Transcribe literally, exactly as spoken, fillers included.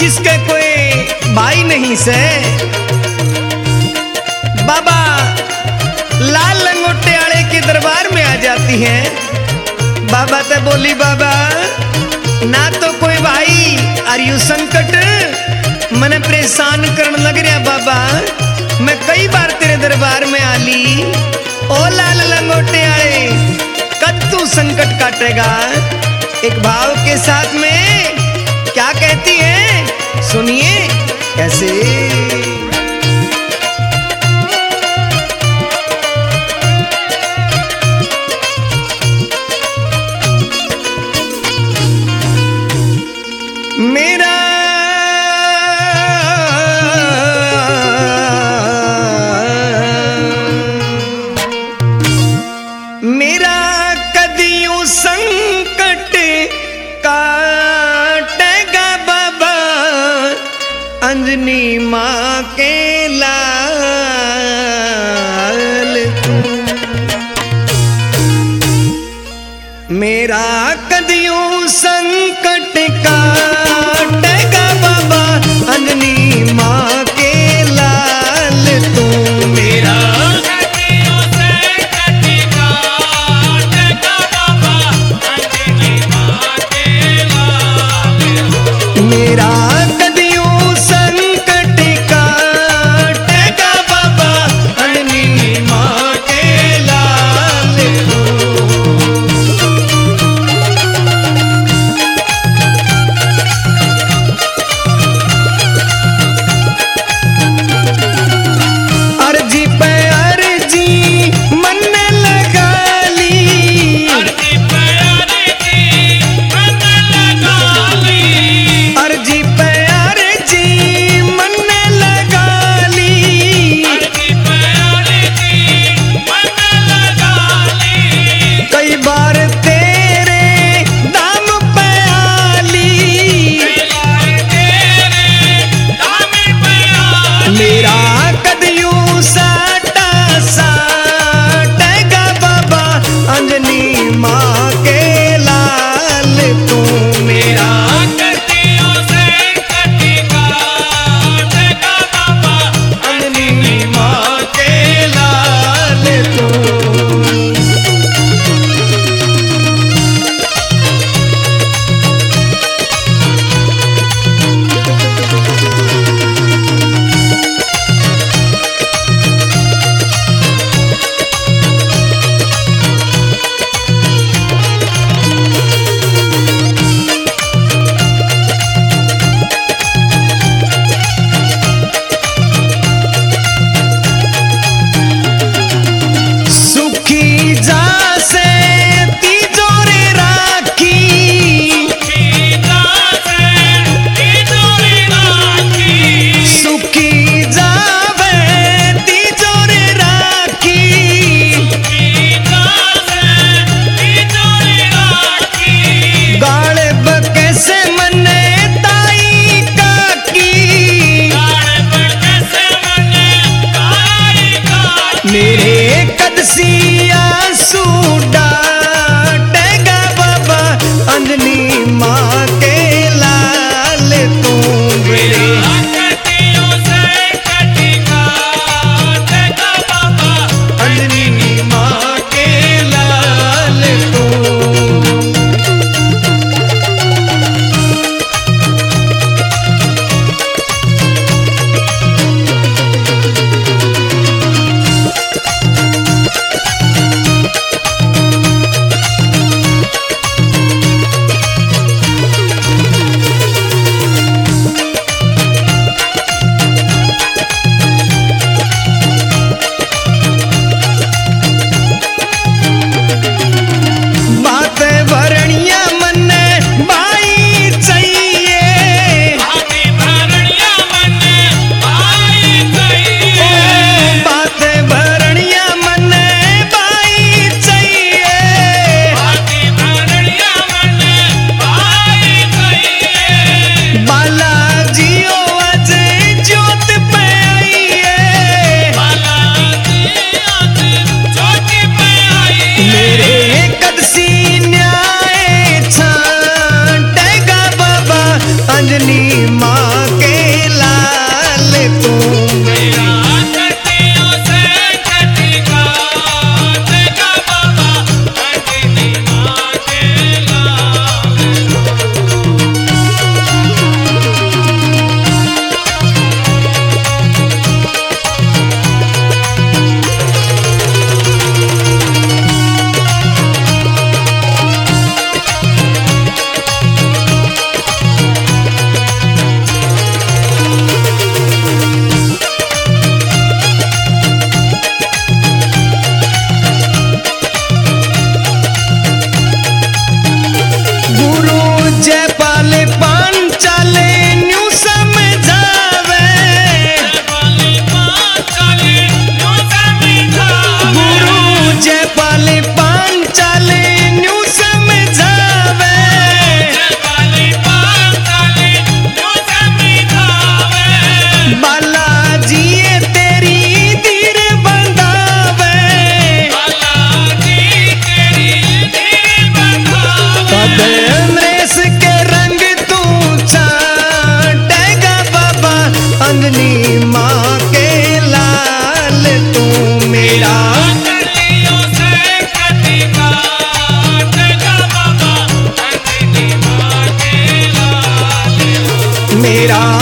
जिसके कोई भाई नहीं से। बाबा लाल लंगोटे आड़े के दरबार में आ जाती है। बाबा तो बोली बाबा ना तो कोई भाई और यू संकट मने परेशान करने लग रहा बाबा। मैं कई बार तेरे दरबार में आली, ओ लाल लंगोटे आड़े कब तू संकट काटेगा। एक भाव के साथ में क्या कहती है सुनिए कैसे। मेरा मेरा कदियों संकट काटेगा बाबा, अंजनी माँ के लाल तू। मेरा कदियों संकट काटेगा बाबा, अंजनी माँ के लाल तू। मेरा कदियों संकट काटेगा बाबा, अंजनी माँ के लाल तू। मेरा कदियों संकट काटेगा बाबा, अंजनी माँ के लाल तू। मेरा